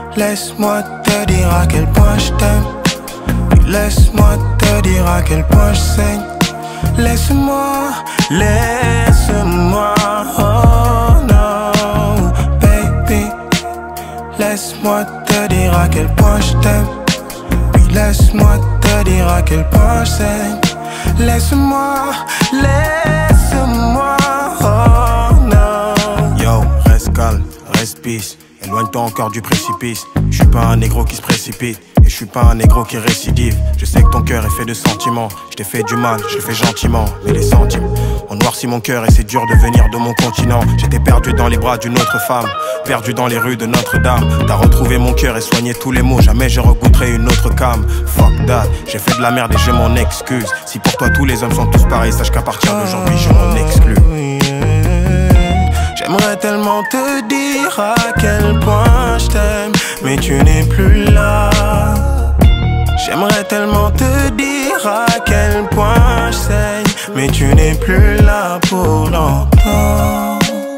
Laisse-moi te dire à quel point je t'aime. Puis laisse-moi te dire à quel point je saigne. Laisse-moi, laisse-moi, oh no, baby. Laisse-moi te dire à quel point je t'aime. Puis laisse-moi te dire à quel point je saigne. Laisse-moi, laisse-moi, oh no. Yo, reste calme, reste peace. Éloigne-toi encore du précipice. Je suis pas un négro qui se précipite. Et je suis pas un négro qui récidive. Je sais que ton cœur est fait de sentiments. Je t'ai fait du mal, je le fais gentiment. Mais les centimes ont noirci mon cœur et c'est dur de venir de mon continent. J'étais perdu dans les bras d'une autre femme, perdu dans les rues de Notre-Dame. T'as retrouvé mon cœur et soigné tous les maux. Jamais je regoutterai une autre cam. Fuck that, j'ai fait de la merde et je m'en excuse. Si pour toi tous les hommes sont tous pareils, sache qu'à partir d'aujourd'hui je m'en exclus. J'aimerais tellement te dire à quel point je t'aime, mais tu n'es plus là. J'aimerais tellement te dire à quel point je saigne, mais tu n'es plus là pour longtemps.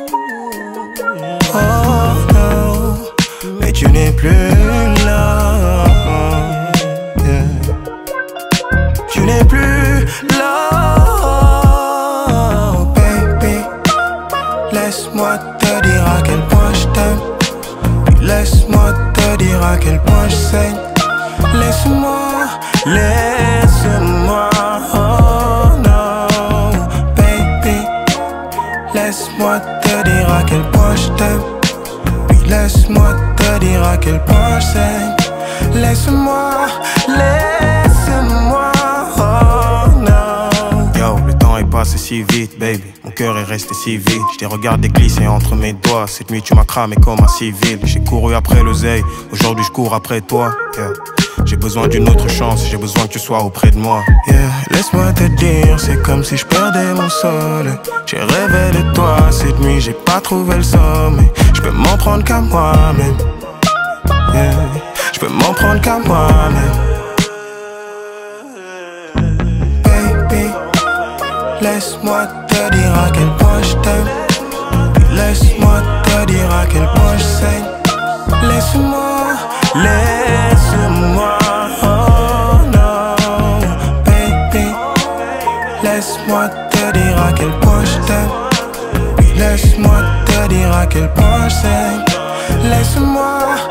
Oh non, mais tu n'es plus là. Yeah. Tu n'es plus là. Laisse-moi te dire à quel point je t'aime. Puis laisse-moi te dire à quel point je saigne. Laisse-moi, laisse-moi, oh no, baby. Laisse-moi te dire à quel point je t'aime. Puis laisse-moi te dire à quel point je saigne. Laisse-moi, laisse-moi, oh no. Yo, le temps est passé si vite, baby. Mon cœur est resté si vide. Je t'ai regardé glisser entre mes doigts. Cette nuit tu m'as cramé comme un civil. J'ai couru après l'oseille, aujourd'hui je cours après toi, yeah. J'ai besoin d'une autre chance, j'ai besoin que tu sois auprès de moi, yeah. Laisse-moi te dire, c'est comme si je perdais mon soleil. J'ai rêvé de toi cette nuit, j'ai pas trouvé le sommeil. Je peux m'en prendre qu'à moi-même, yeah. Je peux m'en prendre qu'à moi-même. Baby, laisse-moi te dire à quel point je t'aime. Puis laisse-moi te dire à quel point je saigne. Laisse-moi, laisse-moi, oh no, baby. Laisse-moi te dire à quel point je t'aime. Puis laisse-moi te dire à quel point je saigne. Laisse-moi,